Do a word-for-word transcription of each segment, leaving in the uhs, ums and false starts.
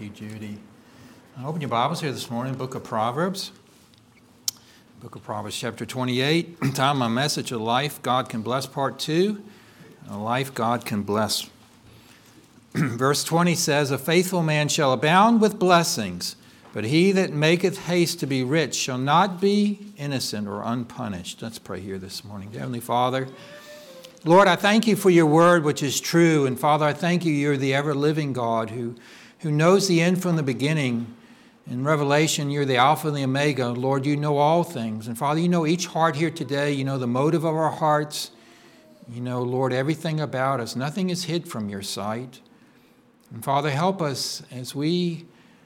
you, Judy. Open your Bibles here this morning, Book of Proverbs. Book of Proverbs, chapter twenty-eight. Time my message of life God can bless, part two. A life God can bless. Verse twenty says, "A faithful man shall abound with blessings, but he that maketh haste to be rich shall not be innocent or unpunished." Let's pray here this morning. Dear Heavenly Father, Lord, I thank you for your word, which is true. And Father, I thank you, you're the ever-living God who, who knows the end from the beginning. In Revelation, you're the Alpha and the Omega. Lord, you know all things. And Father, you know each heart here today. You know the motive of our hearts. You know, Lord, everything about us. Nothing is hid from your sight. And Father, help us as we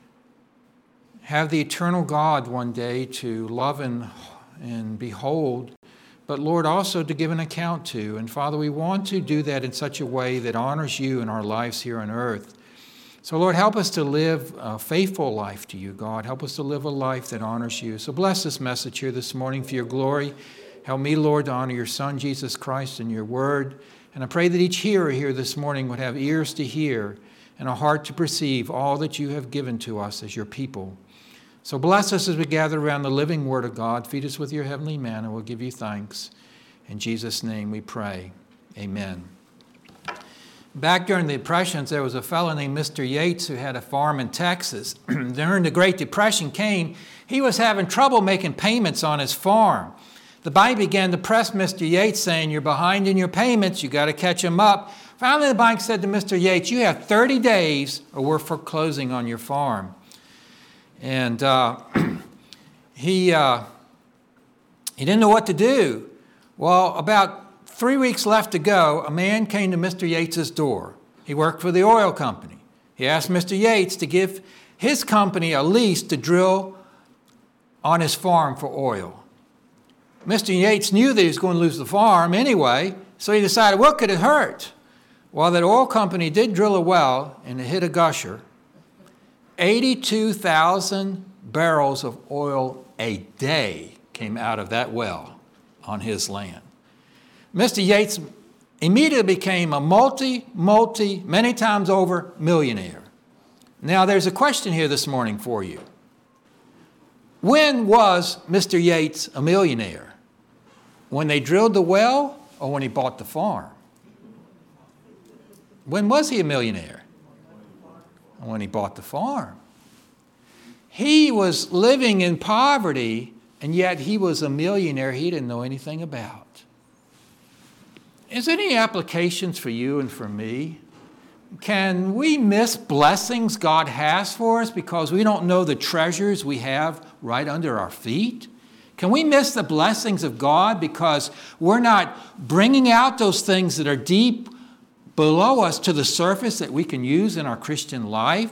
have the eternal God one day to love and, and behold, but Lord, also to give an account to. And Father, we want to do that in such a way that honors you in our lives here on earth. So Lord, help us to live a faithful life to you, God. Help us to live a life that honors you. So bless this message here this morning for your glory. Help me, Lord, to honor your Son, Jesus Christ, and your word. And I pray that each hearer here this morning would have ears to hear and a heart to perceive all that you have given to us as your people. So bless us as we gather around the living word of God. Feed us with your heavenly manna. We'll give you thanks. In Jesus' name we pray. Amen. Back during the Depressions, there was a fellow named Mister Yates who had a farm in Texas. During the Great Depression came, he was having trouble making payments on his farm. The bank began to press Mister Yates, saying, "You're behind in your payments. You got to catch them up." Finally, the bank said to Mister Yates, "You have thirty days or we're foreclosing on your farm." And uh, he, uh, he didn't know what to do. Well, about three weeks left to go, a man came to Mister Yates's door. He worked for the oil company. He asked Mister Yates to give his company a lease to drill on his farm for oil. Mister Yates knew that he was going to lose the farm anyway, so he decided, what could it hurt? Well, that oil company did drill a well, and it hit a gusher. eighty-two thousand barrels of oil a day came out of that well on his land. Mister Yates immediately became a multi, multi, many times over millionaire. Now, there's a question here this morning for you. When was Mister Yates a millionaire? When they drilled the well or when he bought the farm? When was he a millionaire? When he bought the farm. He was living in poverty, and yet he was a millionaire he didn't know anything about. Is there any applications for you and for me? Can we miss blessings God has for us because we don't know the treasures we have right under our feet? Can we miss the blessings of God because we're not bringing out those things that are deep below us to the surface that we can use in our Christian life?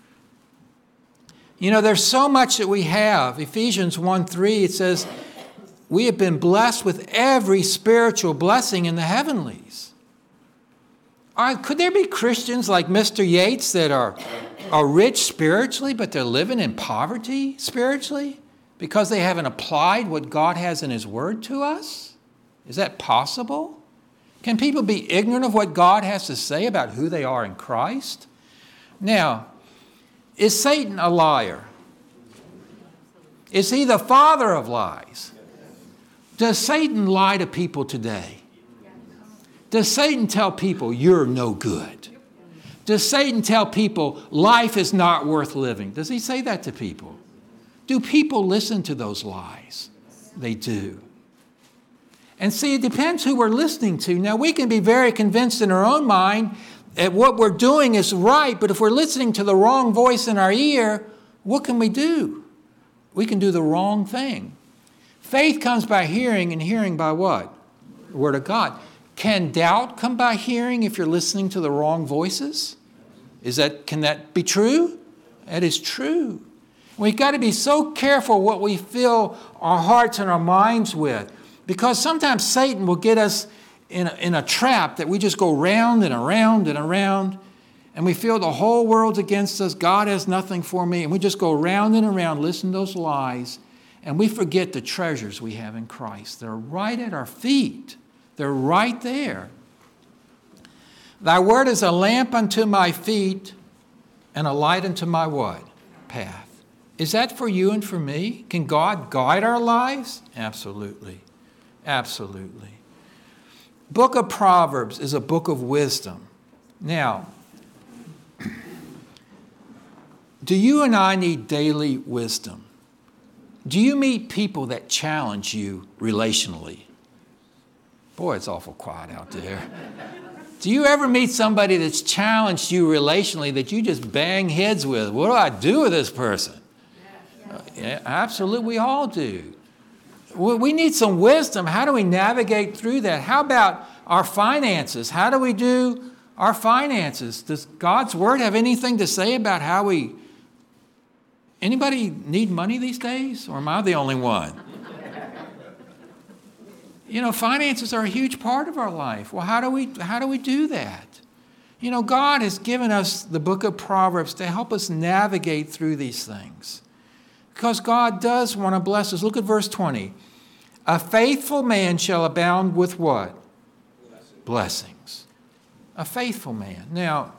You know, there's so much that we have. Ephesians one three, it says, we have been blessed with every spiritual blessing in the heavenlies. Are, could there be Christians like Mister Yates that are, are rich spiritually, but they're living in poverty spiritually because they haven't applied what God has in his word to us? Is that possible? Can people be ignorant of what God has to say about who they are in Christ? Now, is Satan a liar? Is he the father of lies? Does Satan lie to people today? Does Satan tell people you're no good? Does Satan tell people life is not worth living? Does he say that to people? Do people listen to those lies? They do. And see, it depends who we're listening to. Now, we can be very convinced in our own mind that what we're doing is right, but if we're listening to the wrong voice in our ear, what can we do? We can do the wrong thing. Faith comes by hearing, and hearing by what? The Word of God. Can doubt come by hearing if you're listening to the wrong voices? Is that, can that be true? That is true. We've got to be so careful what we fill our hearts and our minds with. Because sometimes Satan will get us in a, in a trap that we just go round and around and around, and we feel the whole world's against us. God has nothing for me. And we just go round and around, listen to those lies, and we forget the treasures we have in Christ. They're right at our feet. They're right there. Thy word is a lamp unto my feet and a light unto my what? Path. Is that for you and for me? Can God guide our lives? Absolutely. Absolutely. Book of Proverbs is a book of wisdom. Now, do you and I need daily wisdom? Do you meet people that challenge you relationally? Boy, it's awful quiet out there. Do you ever meet somebody that's challenged you relationally that you just bang heads with? What do I do with this person? Uh, yeah, absolutely, we all do. We, we need some wisdom. How do we navigate through that? How about our finances? How do we do our finances? Does God's Word have anything to say about how we... Anybody need money these days? Or am I the only one? You know, finances are a huge part of our life. Well, how do we how do we do that? You know, God has given us the book of Proverbs to help us navigate through these things. Because God does want to bless us. Look at verse twenty. A faithful man shall abound with what? Blessings. Blessings. A faithful man. Now,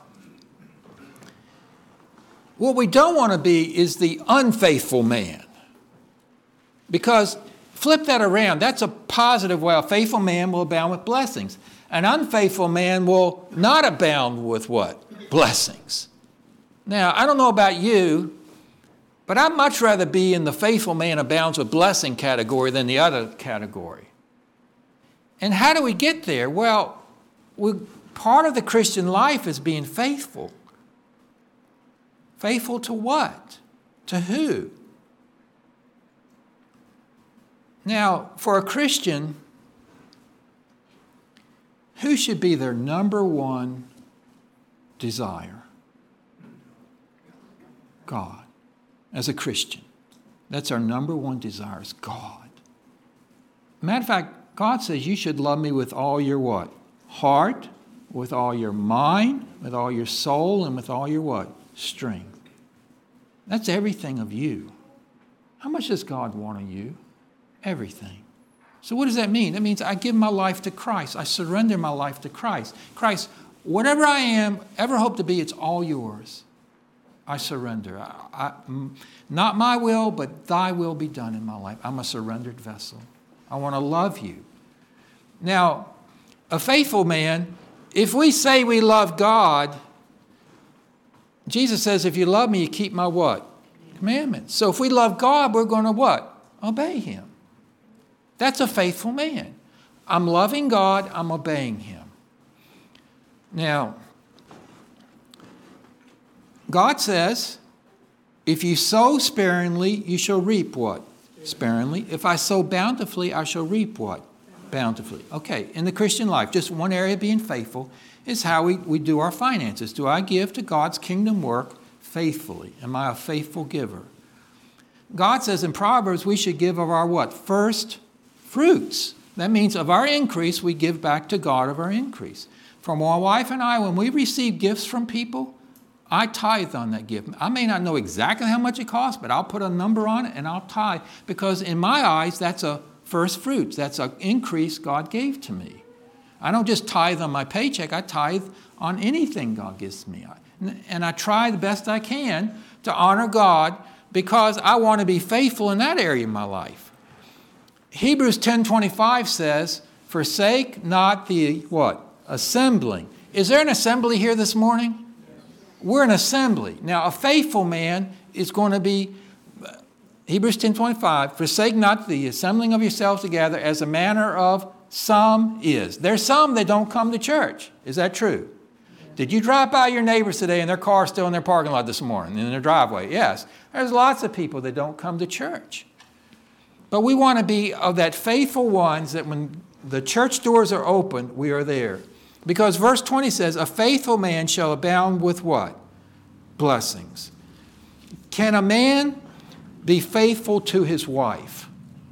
what we don't want to be is the unfaithful man. Because flip that around. That's a positive way. A faithful man will abound with blessings. An unfaithful man will not abound with what? Blessings. Now, I don't know about you, but I'd much rather be in the faithful man abounds with blessing category than the other category. And how do we get there? Well, we, part of the Christian life is being faithful. Faithful to what? To who? Now, for a Christian, who should be their number one desire? God. As a Christian, that's our number one desire is God. Matter of fact, God says you should love me with all your what? Heart, with all your mind, with all your soul, and with all your what? Strength. That's everything of you. How much does God want of you? Everything. So what does that mean? That means I give my life to Christ. I surrender my life to Christ. Christ, whatever I am, ever hope to be, it's all yours. I surrender. I, I, not my will, but thy will be done in my life. I'm a surrendered vessel. I want to love you. Now, a faithful man, if we say we love God, Jesus says, if you love me, you keep my what? Commandments. So if we love God, we're going to what? Obey him. That's a faithful man. I'm loving God, I'm obeying him. Now, God says, if you sow sparingly, you shall reap what? Sparingly. If I sow bountifully, I shall reap what? Bountifully. Okay, in the Christian life, just one area of being faithful is how we, we do our finances. Do I give to God's kingdom work faithfully? Am I a faithful giver? God says in Proverbs we should give of our what? First fruits. That means of our increase, we give back to God of our increase. For my wife and I, when we receive gifts from people, I tithe on that gift. I may not know exactly how much it costs, but I'll put a number on it and I'll tithe. Because in my eyes, that's a first fruits. That's an increase God gave to me. I don't just tithe on my paycheck. I tithe on anything God gives me. And I try the best I can to honor God because I want to be faithful in that area of my life. Hebrews ten twenty-five says, forsake not the what? Assembling. Is there an assembly here this morning? We're an assembly. Now, a faithful man is going to be, Hebrews ten twenty-five, forsake not the assembling of yourselves together as a manner of some is. There's some that don't come to church. Is that true? Did you drive by your neighbors today and their car's still in their parking lot this morning, in their driveway? Yes. There's lots of people that don't come to church. But we want to be of that faithful ones that when the church doors are open, we are there. Because verse twenty says, a faithful man shall abound with what? Blessings. Can a man be faithful to his wife?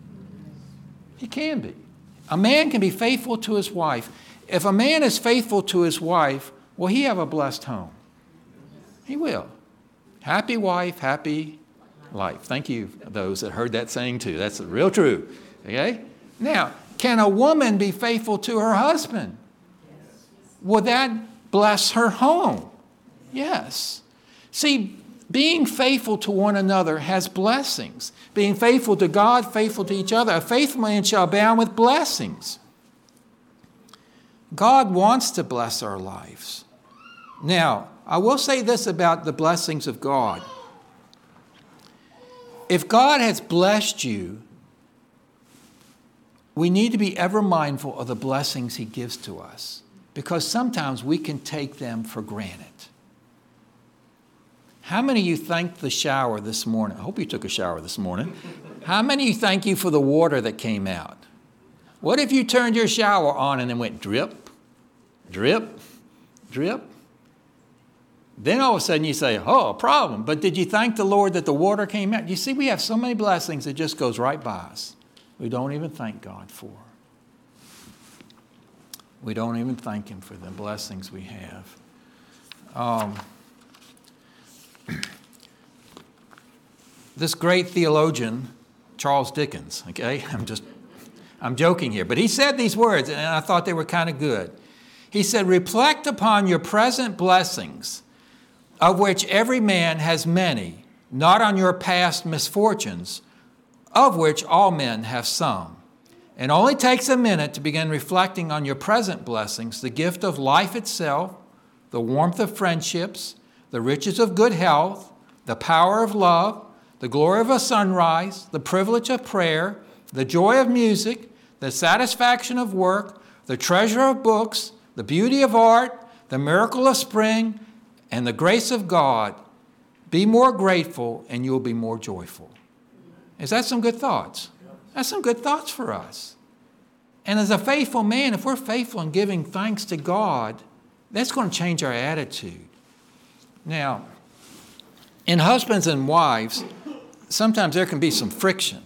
He can be. A man can be faithful to his wife. If a man is faithful to his wife, will he have a blessed home? He will. Happy wife, happy life. Thank you, those that heard that saying too. That's real true. Okay? Now, can a woman be faithful to her husband? Will that bless her home? Yes. See, being faithful to one another has blessings. Being faithful to God, faithful to each other. A faithful man shall abound with blessings. God wants to bless our lives. Now, I will say this about the blessings of God. If God has blessed you, we need to be ever mindful of the blessings he gives to us, because sometimes we can take them for granted. How many of you thanked the shower this morning? I hope you took a shower this morning. How many of you thank you for the water that came out? What if you turned your shower on and it went drip, drip, drip? Then all of a sudden you say, oh, a problem. But did you thank the Lord that the water came out? You see, we have so many blessings that just goes right by us. We don't even thank God for. We don't even thank him for the blessings we have. Um, this great theologian, Charles Dickens, okay, I'm just, I'm joking here, but he said these words, and I thought they were kind of good. He said, reflect upon your present blessings, of which every man has many, not on your past misfortunes, of which all men have some. It only takes a minute to begin reflecting on your present blessings, the gift of life itself, the warmth of friendships, the riches of good health, the power of love, the glory of a sunrise, the privilege of prayer, the joy of music, the satisfaction of work, the treasure of books, the beauty of art, the miracle of spring, and the grace of God. Be more grateful and you'll be more joyful. Is that some good thoughts? That's some good thoughts for us. And as a faithful man, if we're faithful in giving thanks to God, that's going to change our attitude. Now, in husbands and wives, sometimes there can be some friction.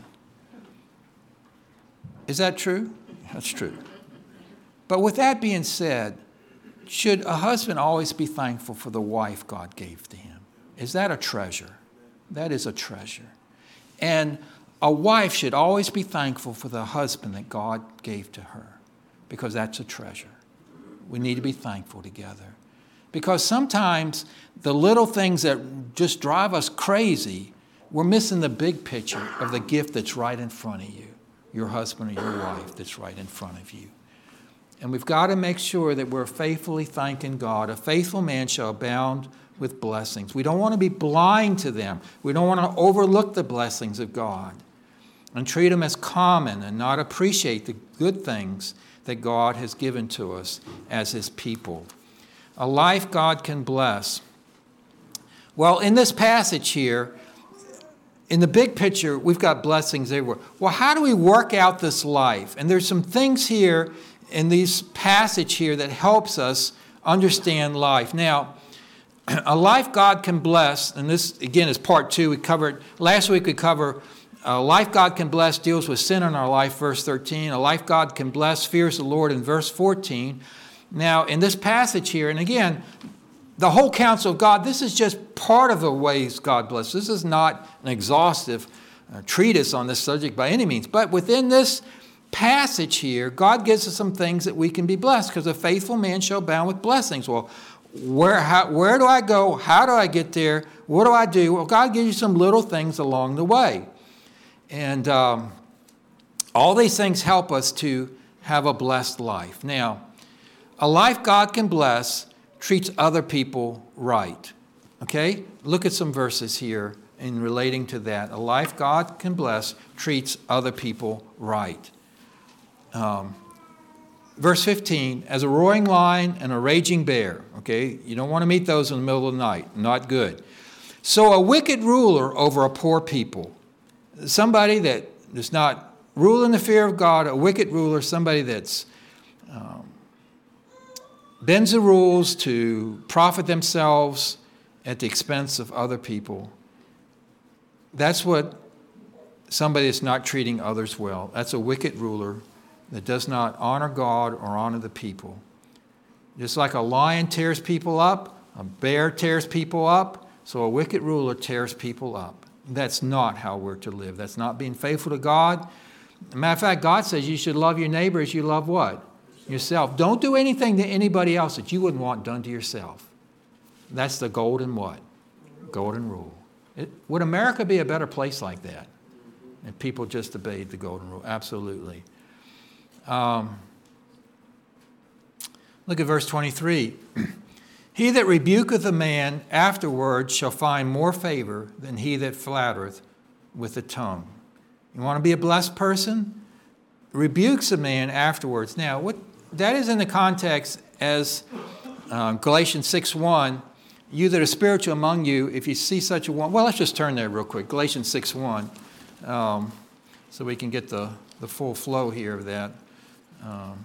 Is that true? That's true. But with that being said, should a husband always be thankful for the wife God gave to him? Is that a treasure? That is a treasure. And a wife should always be thankful for the husband that God gave to her, because that's a treasure. We need to be thankful together. Because sometimes the little things that just drive us crazy, we're missing the big picture of the gift that's right in front of you, your husband or your wife that's right in front of you. And we've got to make sure that we're faithfully thanking God. A faithful man shall abound with blessings. We don't want to be blind to them. We don't want to overlook the blessings of God and treat them as common and not appreciate the good things that God has given to us as his people. A life God can bless. Well, in this passage here, in the big picture, we've got blessings everywhere. Well, how do we work out this life? And there's some things here in this passage here that helps us understand life. Now, a life God can bless, and this, again, is part two. We covered, last week we covered a life God can bless deals with sin in our life, verse thirteen. A life God can bless fears the Lord in verse fourteen. Now, in this passage here, and again, the whole counsel of God, this is just part of the ways God blesses. This is not an exhaustive uh, treatise on this subject by any means. But within this passage here, God gives us some things that we can be blessed, because a faithful man shall abound with blessings. Well, where, how, where do I go? How do I get there? What do I do? Well, God gives you some little things along the way. And um, all these things help us to have a blessed life. Now, a life God can bless treats other people right. Okay? Look at some verses here in relating to that. A life God can bless treats other people right. Um, verse fifteen, as a roaring lion and a raging bear. Okay? You don't want to meet those in the middle of the night. Not good. So a wicked ruler over a poor people. Somebody that does not rule in the fear of God, a wicked ruler, somebody that's um, bends the rules to profit themselves at the expense of other people. That's what somebody that's not treating others well. That's a wicked ruler that does not honor God or honor the people. Just like a lion tears people up, a bear tears people up, so a wicked ruler tears people up. That's not how we're to live. That's not being faithful to God. As a matter of fact, God says you should love your neighbor as you love what? Yourself. Don't do anything to anybody else that you wouldn't want done to yourself. That's the golden what? Golden rule. It, would America be a better place like that? And people just obeyed the golden rule. Absolutely. Um, look at verse twenty-three. He that rebuketh a man afterwards shall find more favor than he that flattereth with the tongue. You want to be a blessed person? Rebukes a man afterwards. Now, what that is in the context as um, Galatians six one, you that are spiritual among you, if you see such a one, well, let's just turn there real quick. Galatians six one, um, so we can get the, the full flow here of that. Um,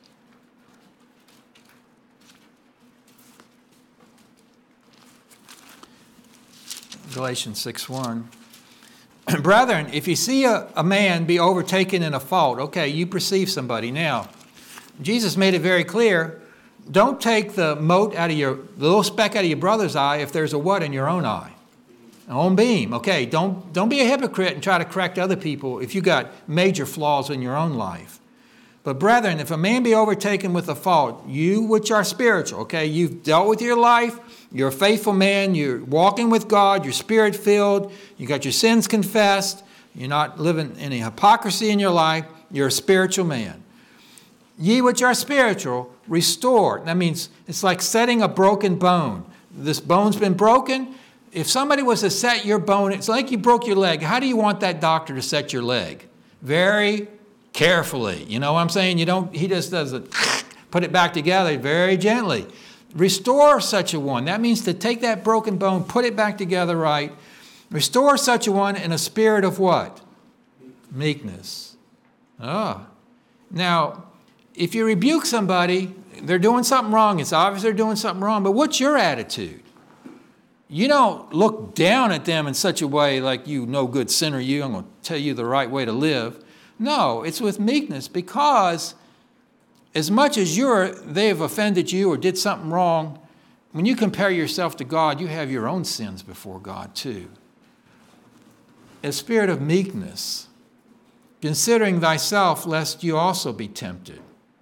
Galatians six one. Brethren, if you see a, a man be overtaken in a fault, okay, you perceive somebody. Now, Jesus made it very clear, don't take the mote out of your, the little speck out of your brother's eye if there's a what in your own eye? An own beam. Okay, don't, don't be a hypocrite and try to correct other people if you got major flaws in your own life. But brethren, if a man be overtaken with a fault, you which are spiritual, okay, you've dealt with your life, you're a faithful man, you're walking with God, you're spirit-filled, you got your sins confessed, you're not living any hypocrisy in your life, you're a spiritual man. Ye which are spiritual, restore. That means it's like setting a broken bone. This bone's been broken. If somebody was to set your bone, it's like you broke your leg. How do you want that doctor to set your leg? Very carefully. You know what I'm saying? You don't, he just does it, put it back together very gently. Restore such a one. That means to take that broken bone, put it back together right. Restore such a one in a spirit of what? Meekness. Ah. Now, if you rebuke somebody, they're doing something wrong. It's obvious they're doing something wrong, but what's your attitude? You don't look down at them in such a way like, you no good sinner, you, I'm going to tell you the right way to live. No, it's with meekness, because as much as you're, they have offended you or did something wrong, when you compare yourself to God, you have your own sins before God too. A spirit of meekness, considering thyself, lest you also be tempted.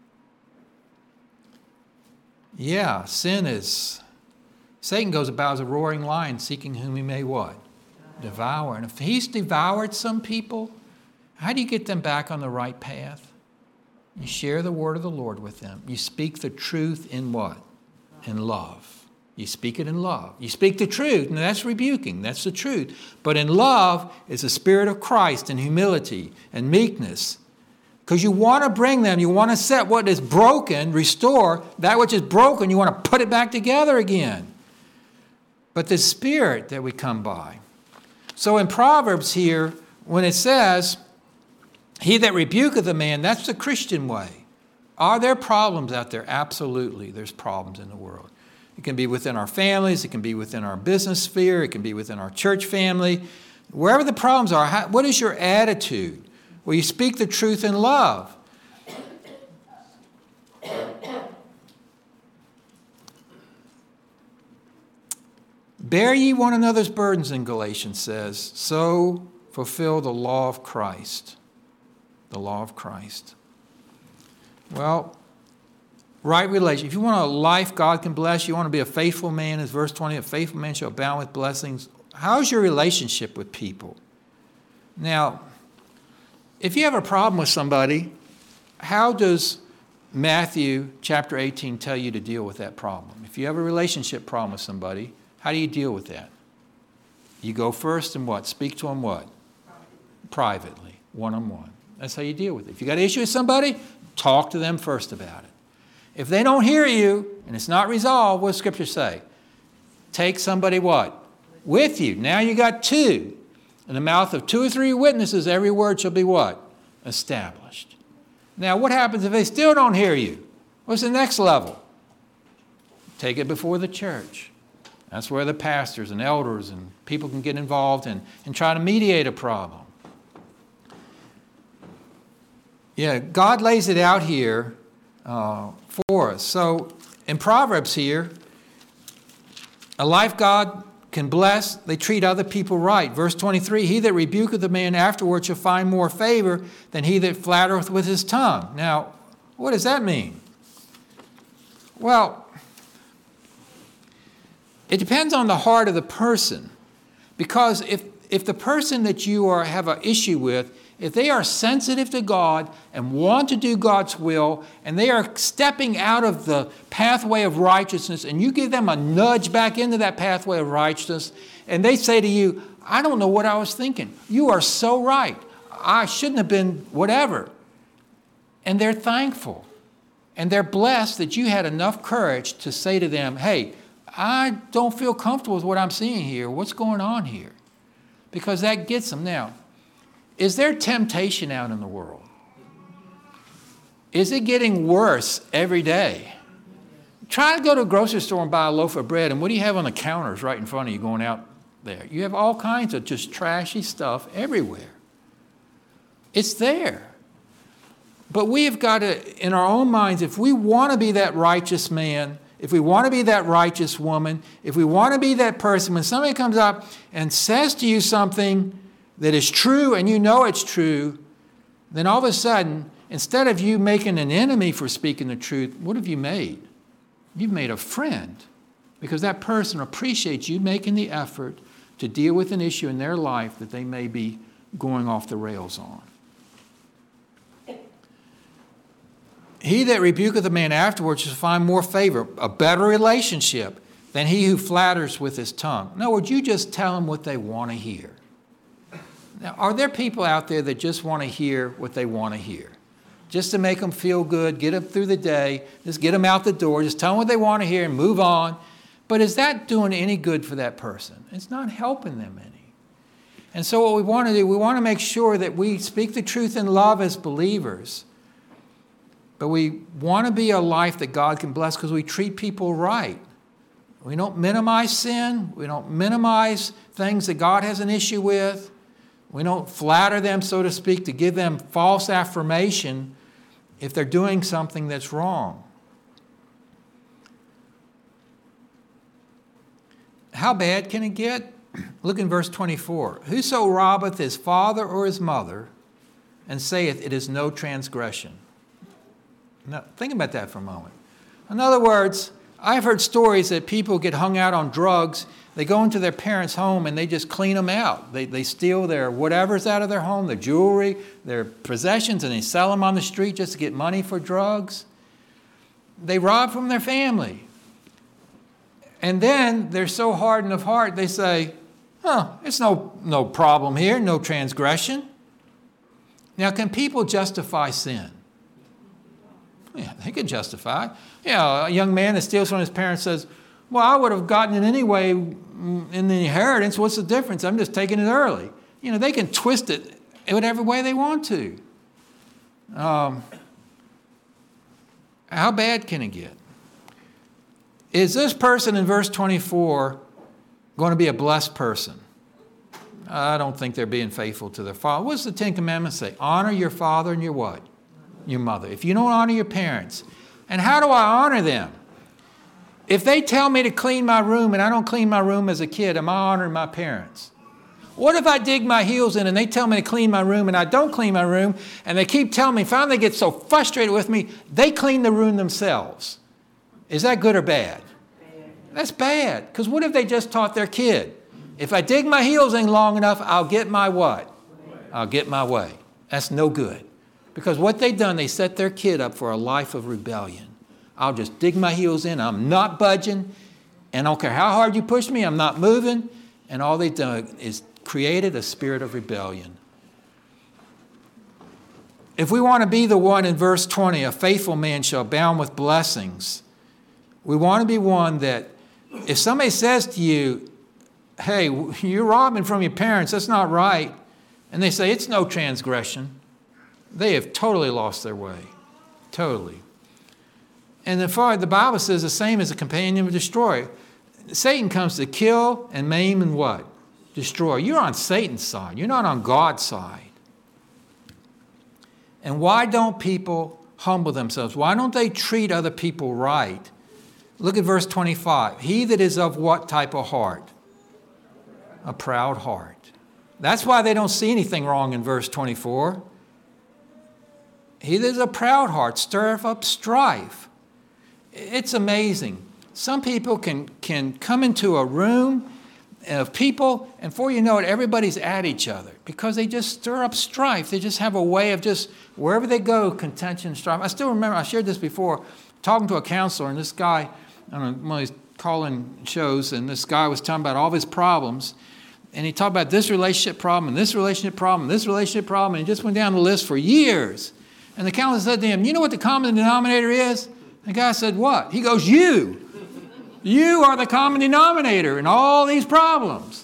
Yeah, sin is, Satan goes about as a roaring lion, seeking whom he may what? Devour. And if he's devoured some people, how do you get them back on the right path? You share the word of the Lord with them. You speak the truth in what? In love. You speak it in love. You speak the truth, and that's rebuking. That's the truth. But in love is the spirit of Christ and humility and meekness. Because you want to bring them, you want to set what is broken, restore that which is broken, you want to put it back together again. But the spirit that we come by. So in Proverbs here, when it says, he that rebuketh a man, that's the Christian way. Are there problems out there? Absolutely, there's problems in the world. It can be within our families, it can be within our business sphere, it can be within our church family. Wherever the problems are, how, what is your attitude? Will you speak the truth in love? Bear ye one another's burdens, in Galatians says, so fulfill the law of Christ. The law of Christ. Well, right relation. If you want a life God can bless, you want to be a faithful man, as verse twenty, a faithful man shall abound with blessings. How's your relationship with people? Now, if you have a problem with somebody, how does Matthew chapter eighteen tell you to deal with that problem? If you have a relationship problem with somebody, how do you deal with that? You go first and what? Speak to them what? Privately, one-on-one. That's how you deal with it. If you got an issue with somebody, talk to them first about it. If they don't hear you and it's not resolved, what does Scripture say? Take somebody what? With you. Now you got two. In the mouth of two or three witnesses, every word shall be what? Established. Now what happens if they still don't hear you? What's the next level? Take it before the church. That's where the pastors and elders and people can get involved and, and try to mediate a problem. Yeah, God lays it out here uh, for us. So in Proverbs here, a life God can bless, they treat other people right. Verse twenty-three, he that rebuketh a man afterward shall find more favor than he that flattereth with his tongue. Now, what does that mean? Well, It depends on the heart of the person. Because if, if the person that you are have an issue with, if they are sensitive to God and want to do God's will, and they are stepping out of the pathway of righteousness, and you give them a nudge back into that pathway of righteousness, and they say to you, I don't know what I was thinking. You are so right. I shouldn't have been whatever. And they're thankful. And they're blessed that you had enough courage to say to them, hey, I don't feel comfortable with what I'm seeing here. What's going on here? Because that gets them. Now, is there temptation out in the world? Is it getting worse every day? Try to go to a grocery store and buy a loaf of bread, and what do you have on the counters right in front of you going out there? You have all kinds of just trashy stuff everywhere. It's there. But we have got to, in our own minds, if we want to be that righteous man, if we want to be that righteous woman, if we want to be that person, when somebody comes up and says to you something that is true and you know it's true, then all of a sudden, instead of you making an enemy for speaking the truth, what have you made? You've made a friend, because that person appreciates you making the effort to deal with an issue in their life that they may be going off the rails on. He that rebuketh a man afterwards shall find more favor, a better relationship, than he who flatters with his tongue. In other words, you just tell them what they want to hear. Now, are there people out there that just want to hear what they want to hear? Just to make them feel good, get them through the day, just get them out the door, just tell them what they want to hear and move on. But is that doing any good for that person? It's not helping them any. And so what we want to do, we want to make sure that we speak the truth in love as believers. But we want to be a life that God can bless because we treat people right. We don't minimize sin. We don't minimize things that God has an issue with. We don't flatter them, so to speak, to give them false affirmation if they're doing something that's wrong. How bad can it get? Look in verse twenty-four. Whoso robbeth his father or his mother, and saith, it is no transgression. Now, think about that for a moment. In other words, I've heard stories that people get hung out on drugs. They go into their parents' home and they just clean them out. They, they steal their whatever's out of their home, their jewelry, their possessions, and they sell them on the street just to get money for drugs. They rob from their family. And then they're so hardened of heart, they say, huh, it's no, no problem here, no transgression. Now, can people justify sin? Yeah, they can justify it. Yeah, a young man that steals from his parents says, well, I would have gotten it anyway in the inheritance. What's the difference? I'm just taking it early. You know, they can twist it in whatever way they want to. Um, how bad can it get? Is this person in verse twenty-four going to be a blessed person? I don't think they're being faithful to their father. What's the Ten Commandments say? Honor your father and your what? Your mother. If you don't honor your parents. And how do I honor them? If they tell me to clean my room and I don't clean my room as a kid, am I honoring my parents? What if I dig my heels in and they tell me to clean my room and I don't clean my room and they keep telling me, finally they get so frustrated with me, they clean the room themselves? Is that good or bad? Bad. That's bad. Because what if they just taught their kid? If I dig my heels in long enough, I'll get my what? I'll get my way. That's no good. Because what they've done, they set their kid up for a life of rebellion. I'll just dig my heels in. I'm not budging. And I don't care how hard you push me, I'm not moving. And all they've done is created a spirit of rebellion. If we want to be the one in verse twenty, a faithful man shall abound with blessings. We want to be one that if somebody says to you, hey, you're robbing from your parents, that's not right. And they say, it's no transgression. They have totally lost their way. Totally. And the Bible says the same as a companion of destroyer. Satan comes to kill and maim and what? Destroy. You're on Satan's side. You're not on God's side. And why don't people humble themselves? Why don't they treat other people right? Look at verse twenty-five. He that is of what type of heart? A proud heart. That's why they don't see anything wrong in verse twenty-four. He that is a proud heart stirreth up strife. It's amazing. Some people can, can come into a room of people, and before you know it, everybody's at each other because they just stir up strife. They just have a way of just, wherever they go, contention, strife. I still remember, I shared this before, talking to a counselor, and this guy, on one of these call-in shows, and this guy was talking about all of his problems, and he talked about this relationship problem, and this relationship problem, and this relationship problem, and he just went down the list for years. And the counselor said to him, you know what the common denominator is? The guy said, what? He goes, you. You are the common denominator in all these problems.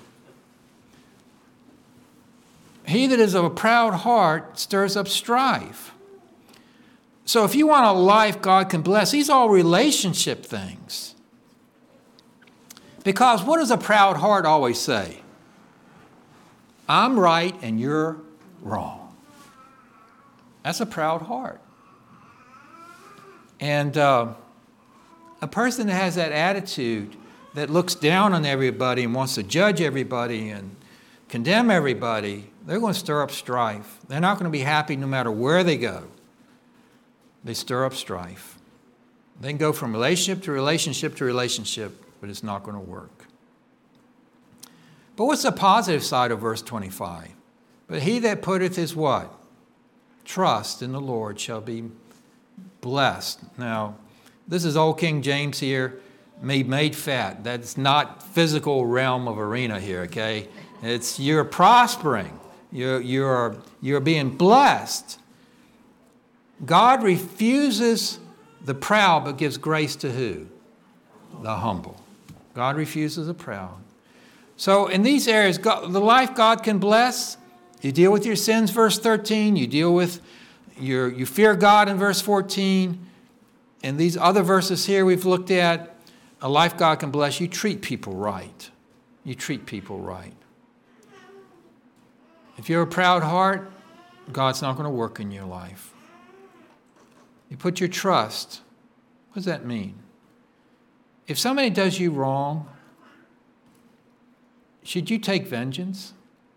He that is of a proud heart stirs up strife. So if you want a life God can bless, these are all relationship things. Because what does a proud heart always say? I'm right and you're wrong. That's a proud heart. And uh, a person that has that attitude, that looks down on everybody and wants to judge everybody and condemn everybody, they're going to stir up strife. They're not going to be happy no matter where they go. They stir up strife. They can go from relationship to relationship to relationship, but it's not going to work. But what's the positive side of verse twenty-five? But he that putteth his what? Trust in the Lord shall be blessed. Now, this is Old King James here, made, made fat. That's not physical realm of arena here, okay? It's you're prospering. You're, you're, you're being blessed. God refuses the proud, but gives grace to who? The humble. God refuses the proud. So in these areas, God, the life God can bless, you deal with your sins, verse thirteen. You deal with your, you fear God in verse fourteen. And these other verses here we've looked at, a life God can bless, you treat people right. You treat people right. If you're a proud heart, God's not going to work in your life. You put your trust. What does that mean? If somebody does you wrong, should you take vengeance?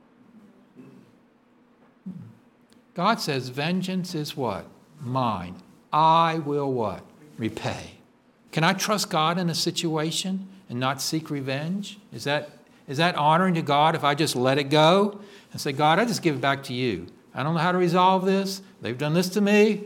God says vengeance is what? Mine. I will what? Repay. Can I trust God in a situation and not seek revenge? Is that, is that honoring to God if I just let it go and say, God, I just give it back to you. I don't know how to resolve this. They've done this to me.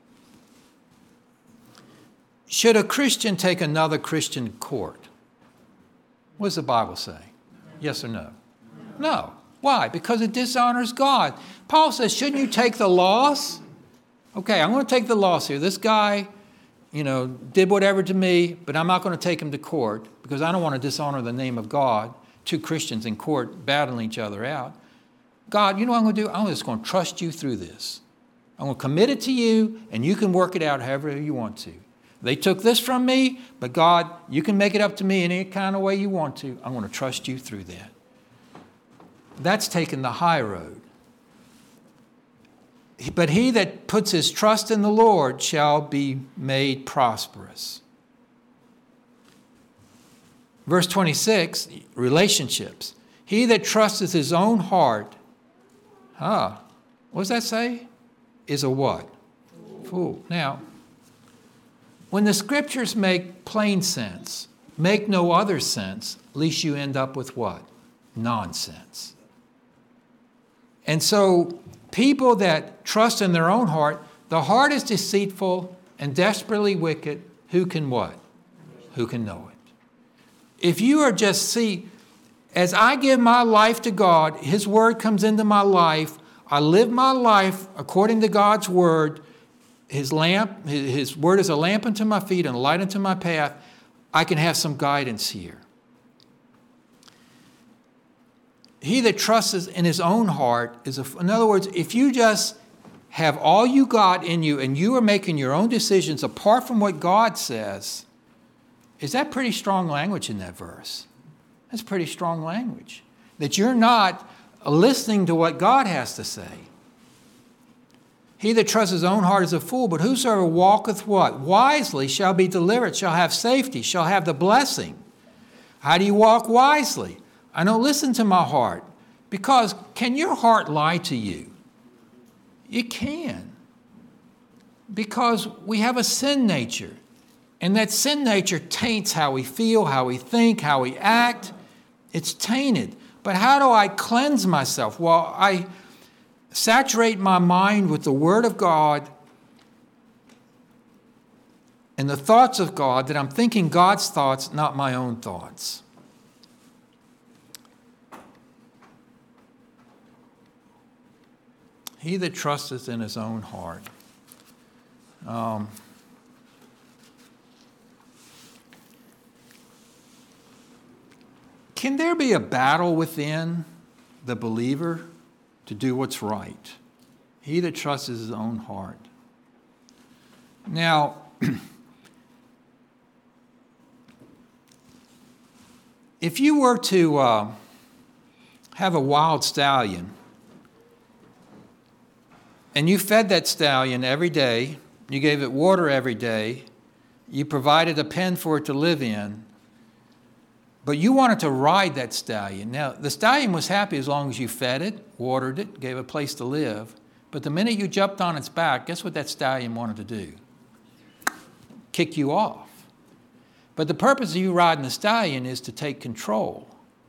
Should a Christian take another Christian to court? What does the Bible say? Yes or no? No. Why? Because it dishonors God. Paul says, shouldn't you take the loss? Okay, I'm going to take the loss here. This guy, you know, did whatever to me, but I'm not going to take him to court because I don't want to dishonor the name of God. Two Christians in court battling each other out. God, you know what I'm going to do? I'm just going to trust you through this. I'm going to commit it to you, and you can work it out however you want to. They took this from me, but God, you can make it up to me any kind of way you want to. I'm going to trust you through that. That's taking the high road. But he that puts his trust in the Lord shall be made prosperous. Verse twenty-six, relationships. He that trusteth his own heart, huh, what does that say? Is a what? Fool. Now, when the scriptures make plain sense, make no other sense, at least you end up with what? Nonsense. And so people that trust in their own heart, the heart is deceitful and desperately wicked. Who can what? Who can know it? If you are just, see, as I give my life to God, his word comes into my life. I live my life according to God's word. His lamp, his word is a lamp unto my feet and a light unto my path. I can have some guidance here. He that trusts in his own heart is, a, in other words, if you just have all you got in you and you are making your own decisions apart from what God says, is that pretty strong language in that verse? That's pretty strong language. That you're not listening to what God has to say. He that trusts his own heart is a fool, but whosoever walketh what? Wisely shall be delivered, shall have safety, shall have the blessing. How do you walk wisely? I don't listen to my heart. Because can your heart lie to you? It can. Because we have a sin nature. And that sin nature taints how we feel, how we think, how we act. It's tainted. But how do I cleanse myself? Well, I saturate my mind with the Word of God and the thoughts of God, that I'm thinking God's thoughts, not my own thoughts. He that trusteth in his own heart. Um, can there be a battle within the believer to do what's right? He that trusts in his own heart. Now, if you were to uh, have a wild stallion, and you fed that stallion every day, you gave it water every day, you provided a pen for it to live in, but you wanted to ride that stallion. Now, the stallion was happy as long as you fed it, watered it, gave it a place to live, but the minute you jumped on its back, guess what that stallion wanted to do? Kick you off. But the purpose of you riding the stallion is to take control.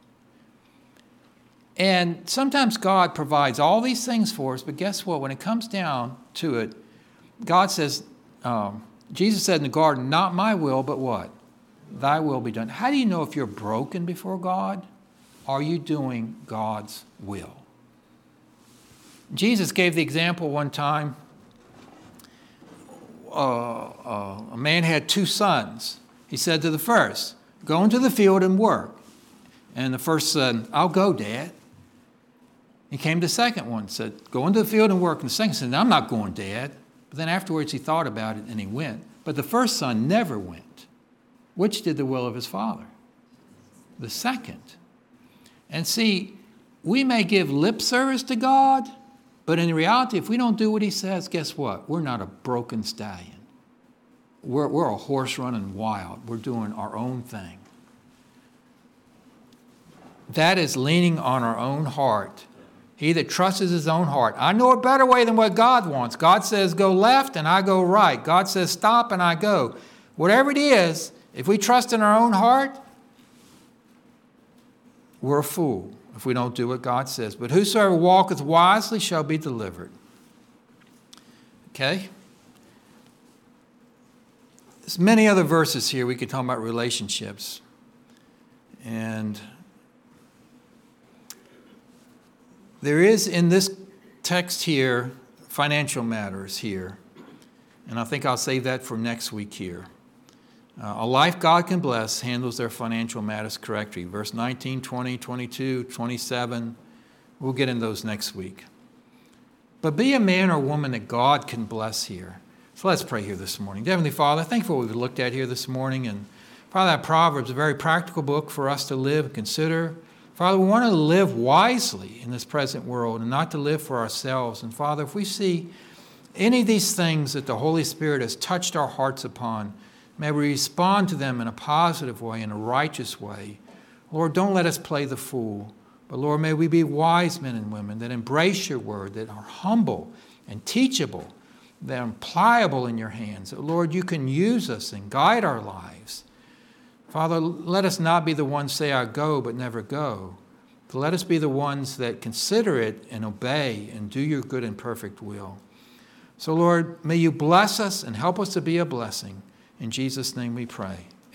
And sometimes God provides all these things for us, but guess what? When it comes down to it, God says, um, Jesus said in the garden, not my will, but what? Thy will be done. How do you know if you're broken before God? Are you doing God's will? Jesus gave the example one time. Uh, uh, a man had two sons. He said to the first, go into the field and work. And the first son, I'll go, Dad. He came to the second one, said, go into the field and work. And the second said, I'm not going, Dad. But then afterwards he thought about it and he went. But the first son never went. Which did the will of his father? The second. And see, we may give lip service to God, but in reality, if we don't do what he says, guess what? We're not a broken stallion. We're, we're a horse running wild. We're doing our own thing. That is leaning on our own heart. He that trusts his own heart. I know a better way than what God wants. God says go left and I go right. God says stop and I go. Whatever it is, if we trust in our own heart, we're a fool if we don't do what God says. But whosoever walketh wisely shall be delivered. Okay? There's many other verses here we could talk about relationships. And there is in this text here, financial matters here. And I think I'll save that for next week here. Uh, a life God can bless handles their financial matters correctly. Verse nineteen, twenty, twenty-two, twenty-seven. We'll get in those next week. But be a man or woman that God can bless here. So let's pray here this morning. Heavenly Father, thank you for what we've looked at here this morning. And Father, that Proverbs is a very practical book for us to live and consider. Father, we want to live wisely in this present world and not to live for ourselves. And Father, if we see any of these things that the Holy Spirit has touched our hearts upon, may we respond to them in a positive way, in a righteous way. Lord, don't let us play the fool. But Lord, may we be wise men and women that embrace your word, that are humble and teachable, that are pliable in your hands. That, Lord, you can use us and guide our lives. Father, let us not be the ones say, I go, but never go. But let us be the ones that consider it and obey and do your good and perfect will. So, Lord, may you bless us and help us to be a blessing. In Jesus' name we pray.